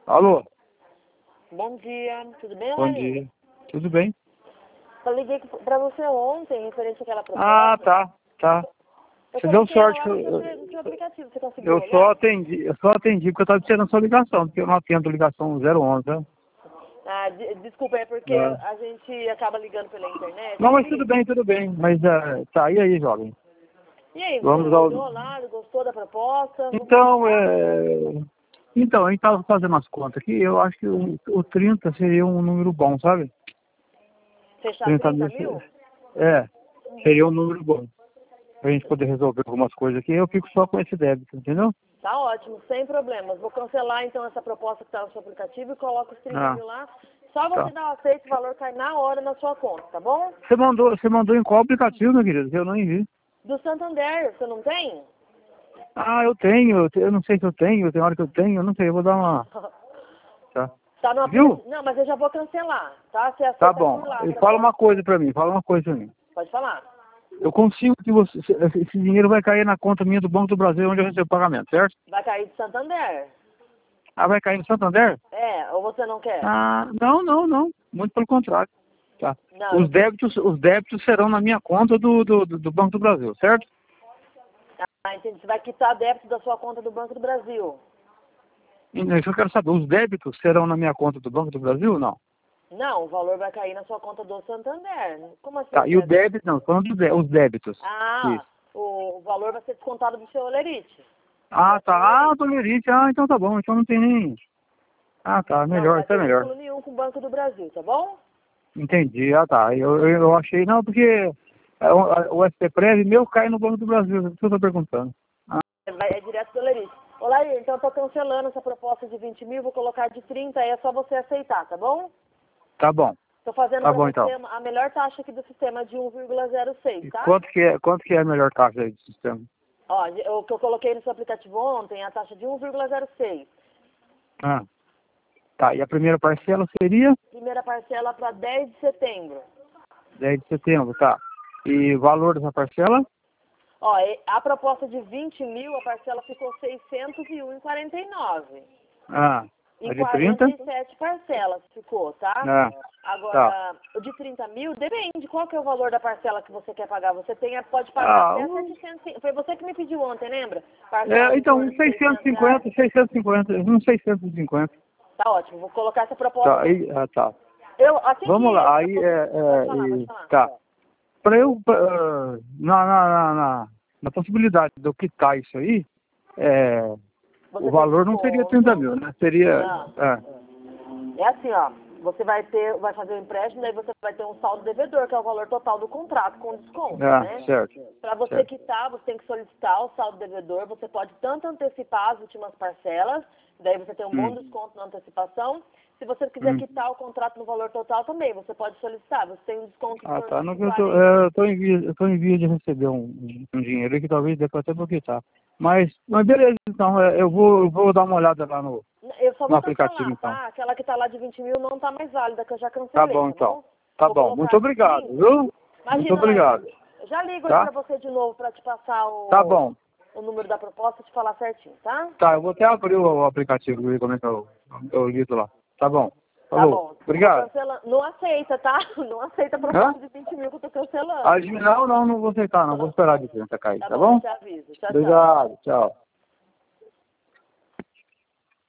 Alô? Bom dia, tudo bem, Bom Larinha? dia. Tudo bem? Eu liguei pra você ontem, referente àquela proposta. Ah, tá. Eu Você deu coloquei ela sorte lá que no seu aplicativo, você conseguiu eu só olhar? atendi porque eu estava esperando a sua ligação, porque eu não atendo ligação 011, né? Ah, desculpa, é porque É. a gente acaba ligando pela internet. Não, mas aqui. tudo bem. Mas tá, e aí, jovem? E aí, você Vamos ao... olhou lá, gostou da proposta? Então, Então, a gente estava fazendo as contas aqui, eu acho que o 30 seria um número bom, sabe? Fechar 30 30 mil. mil? Seria um número bom. Pra gente poder resolver algumas coisas aqui, eu fico só com esse débito, entendeu? Tá ótimo, sem problemas. Vou cancelar então essa proposta que está no seu aplicativo e coloco os 30 Ah, mil lá. Só tá. você dar o aceito, o valor cai na hora na sua conta, tá bom? Você mandou em qual aplicativo, meu querido? Que eu não vi. Do Santander, você não tem? Ah, eu não sei se eu tenho, tem hora que eu tenho, eu não sei, eu vou dar uma... Tá. Tá no Viu? aplicativo. Não, mas eu já vou cancelar, tá? Você Tá aceita bom. por lá. E Tá fala bom? uma coisa pra mim, Pode falar. Eu consigo que esse dinheiro vai cair na conta minha do Banco do Brasil, onde eu recebo o pagamento, certo? Vai cair de Santander. Ah, vai cair no Santander? É, ou você não quer? Ah, não. Muito pelo contrário. Tá. Não, Os débitos serão na minha conta do Banco do Brasil, certo? entendi. Você vai quitar débito da sua conta do Banco do Brasil. Isso eu quero saber, os débitos serão na minha conta do Banco do Brasil ou não? Não, o valor vai cair na sua conta do Santander. Como assim? Tá, e o débito, não, falando os débitos. Ah, Isso. o valor vai ser descontado do seu Olerite. Ah, tá. Ah, Tolerite. Ah, então tá bom. Então não tem nem... Ah, tá. Não, não Melhor, vai isso é ter melhor. vínculo nenhum com o Banco do Brasil, tá bom? Entendi. Ah, tá. Eu achei... Não, porque o SPPrev meu cai no Banco do Brasil. Isso que eu tô perguntando. Ah, É direto do Olerite. Olá, então eu tô cancelando essa proposta de 20 mil, vou colocar de 30, aí é só você aceitar, tá bom? tá bom. Tô fazendo Tá pra bom, você então. a melhor taxa aqui do sistema de 1,06, E tá? quanto que é a melhor taxa aí do sistema? Ó, o que eu coloquei no seu aplicativo ontem, a taxa de 1,06. Ah, tá. E a primeira parcela seria Primeira parcela para 10 de setembro. 10 de setembro, tá. E o valor dessa parcela? Ó, a proposta de 20 mil, a parcela ficou 601,49. Ah, Em a de 30? 47 parcelas ficou, tá? Ah, tá. Agora, o de 30 mil, depende. Qual que é o valor da parcela que você quer pagar? Você pode pagar até 700. Foi você que me pediu ontem, lembra? Parcela em Então, torno de 600 reais. 650. Tá ótimo, vou colocar essa proposta. Tá, aí, tá. Assim Vamos que lá, aí pode falar. tá. Para eu, na possibilidade de eu quitar isso aí, Você o tem valor não seria 30 mil, né? Seria, Não. É assim, ó. Você vai fazer o empréstimo, daí você vai ter um saldo devedor, que é o valor total do contrato com desconto, né? certo. Para você certo. quitar, você tem que solicitar o saldo devedor. Você pode tanto antecipar as últimas parcelas, daí você tem um bom desconto na antecipação. Se você quiser quitar o contrato no valor total também, você pode solicitar. Você tem um desconto em Ah, torno tá. de Não, 40. eu tô em via de receber um dinheiro aí que talvez dê para até vou quitar. Mas beleza, então, eu vou dar uma olhada lá no Eu só vou aplicativo, cancelar, então. tá? Aquela que tá lá de 20 mil não tá mais válida, que eu já Tá cancelei, bom, tá então. bom? Tá Vou bom. colocar Muito a de obrigado, 30. viu? Muito Imagina, obrigado. Laís, eu já ligo aí Tá? pra você de novo pra te passar Tá bom. o número da proposta e te falar certinho, tá? Tá, eu vou até abrir o aplicativo e ver como é que eu lido lá. Tá bom. Tá Falou. bom. Obrigado. Não aceita, tá? Não aceita a Hã? proposta de 20 mil que eu tô cancelando. Não vou aceitar, não. Vou esperar de 30 cair, Tá tá bom, eu bom? te aviso. Tchau, tchau. Obrigado, tchau.